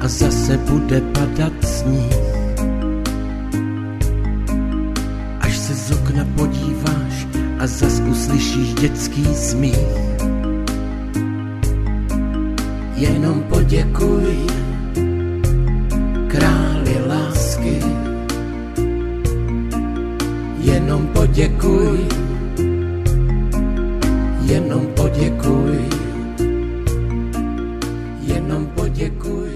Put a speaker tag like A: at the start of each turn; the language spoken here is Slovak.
A: a zase bude padat sníh. Až se z okna podíváš a zas uslyšíš dětský smích. Jenom poděkuj králi lásky, jenom poděkuj, jenom poděkuj, jenom poděkuj.